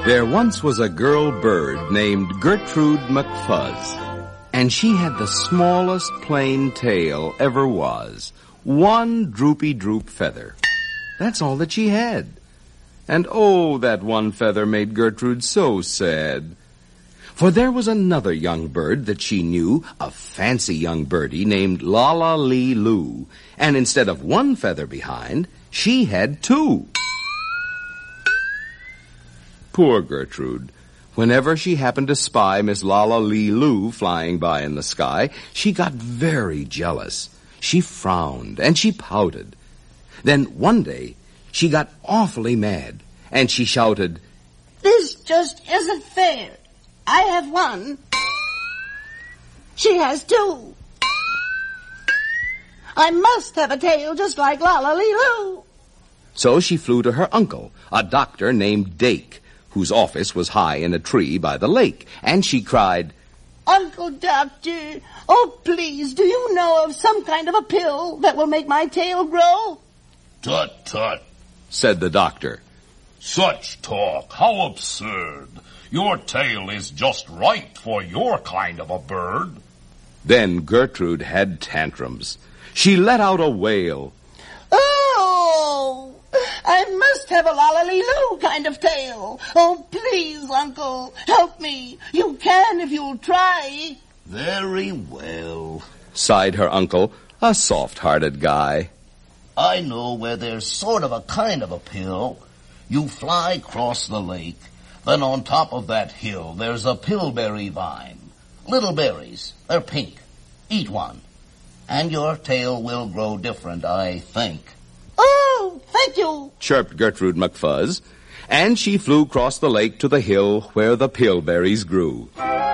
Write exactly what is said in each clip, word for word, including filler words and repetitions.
There once was a girl bird named Gertrude McFuzz, and she had the smallest plain tail ever was. One droopy droop feather. That's all that she had. And oh, that one feather made Gertrude so sad. For there was another young bird that she knew, a fancy young birdie named La-La-Lee-Loo, and instead of one feather behind, she had two. Poor Gertrude. Whenever she happened to spy Miss La-La-Lee-Loo flying by in the sky, she got very jealous. She frowned and she pouted. Then one day, she got awfully mad, and she shouted, "This just isn't fair. I have one. She has two. I must have a tail just like La-La-Lee-Loo." So she flew to her uncle, a doctor named Dake, whose office was high in a tree by the lake, and she cried, "Uncle Doctor, oh please, do you know of some kind of a pill that will make my tail grow?" "Tut, tut," said the doctor. "Such talk, how absurd. Your tail is just right for your kind of a bird." Then Gertrude had tantrums. She let out a wail. "Oh, I must have a La-La-Lee-Loo kind of tail. Oh, please, Uncle, help me. You can if you'll try." "Very well," sighed her uncle, a soft-hearted guy. "I know where there's sort of a kind of a pill. You fly across the lake, then on top of that hill there's a pillberry vine. Little berries, they're pink. Eat one, and your tail will grow different, I think." "Oh, thank you," chirped Gertrude McFuzz, and she flew across the lake to the hill where the pillberries grew.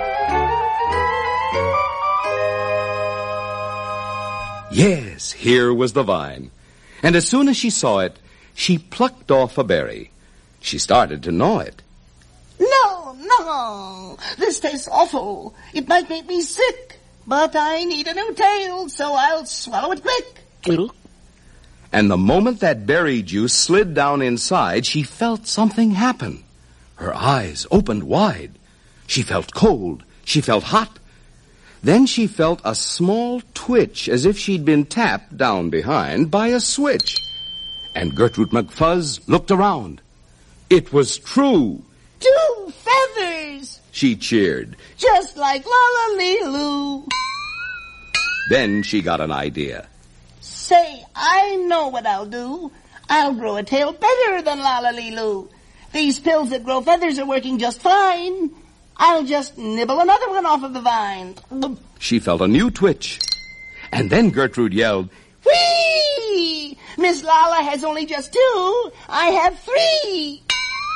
Yes, here was the vine. And as soon as she saw it, she plucked off a berry. She started to gnaw it. "No, no, this tastes awful. It might make me sick, but I need a new tail, so I'll swallow it quick." And the moment that berry juice slid down inside, she felt something happen. Her eyes opened wide. She felt cold. She felt hot. Then she felt a small twitch as if she'd been tapped down behind by a switch. And Gertrude McFuzz looked around. It was true. "Two feathers!" she cheered. "Just like La-La-Lee-Loo." Then she got an idea. "Say, I know what I'll do. I'll grow a tail better than La-La-Lee-Loo. These pills that grow feathers are working just fine. I'll just nibble another one off of the vine." She felt a new twitch. And then Gertrude yelled, "Whee! Miss Lala has only just two. I have three."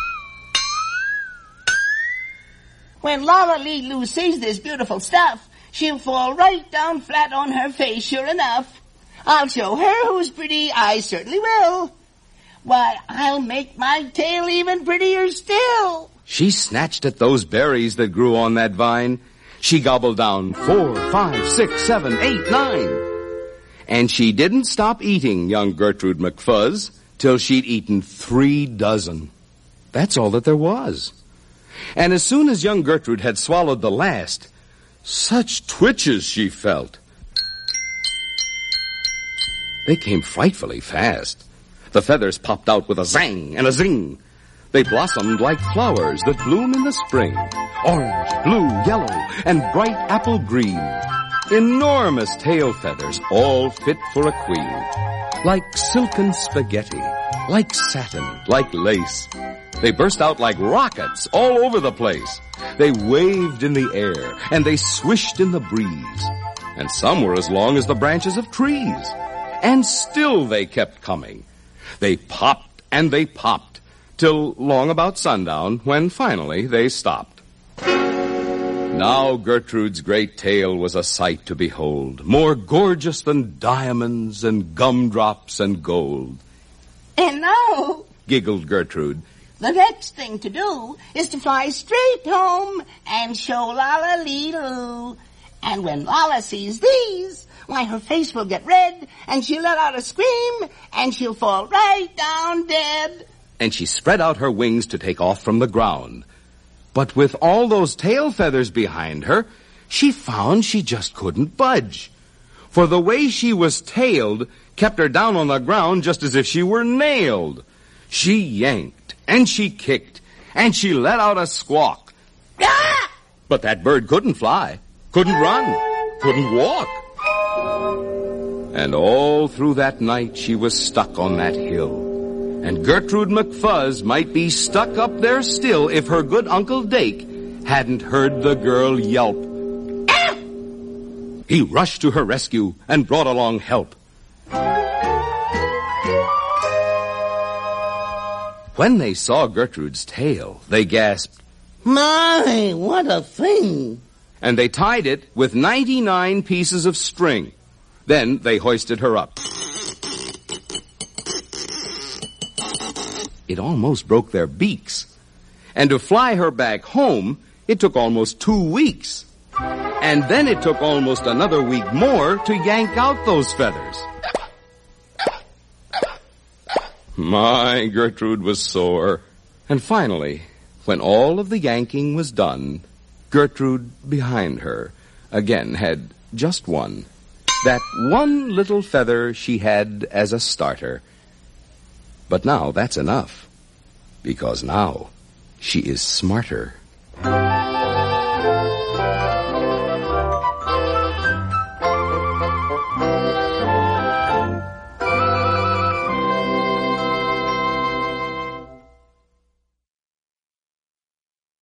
When La-La-Lee-Loo sees this beautiful stuff, she'll fall right down flat on her face, sure enough. I'll show her who's pretty, I certainly will. Why, I'll make my tail even prettier still. She snatched at those berries that grew on that vine. She gobbled down four, five, six, seven, eight, nine. And she didn't stop eating, young Gertrude McFuzz, till she'd eaten three dozen. That's all that there was. And as soon as young Gertrude had swallowed the last, such twitches she felt. They came frightfully fast. The feathers popped out with a zang and a zing. They blossomed like flowers that bloom in the spring. Orange, blue, yellow, and bright apple green. Enormous tail feathers, all fit for a queen. Like silken spaghetti, like satin, like lace. They burst out like rockets all over the place. They waved in the air, and they swished in the breeze. And some were as long as the branches of trees. And still they kept coming. They popped and they popped, till long about sundown, when finally they stopped. Now Gertrude's great tail was a sight to behold, more gorgeous than diamonds and gumdrops and gold. "And now," giggled Gertrude, "the next thing to do is to fly straight home and show La-La-Lee-Loo. And when Lala sees these, why, her face will get red, and she'll let out a scream, and she'll fall right down dead." and she spread out her wings to take off from the ground. But with all those tail feathers behind her, she found she just couldn't budge. For the way she was tailed kept her down on the ground just as if she were nailed. She yanked, and she kicked, and she let out a squawk. Ah! But that bird couldn't fly, couldn't run, couldn't walk. And all through that night she was stuck on that hill. And Gertrude McFuzz might be stuck up there still if her good Uncle Dake hadn't heard the girl yelp. Ah! He rushed to her rescue and brought along help. When they saw Gertrude's tail, they gasped, My, what a thing! And they tied it with ninety-nine pieces of string. Then they hoisted her up. It almost broke their beaks. And to fly her back home, it took almost two weeks. And then it took almost another week more to yank out those feathers. My, Gertrude was sore. And finally, when all of the yanking was done, Gertrude, behind her, again had just one. That one little feather she had as a starter. But now that's enough, because now she is smarter.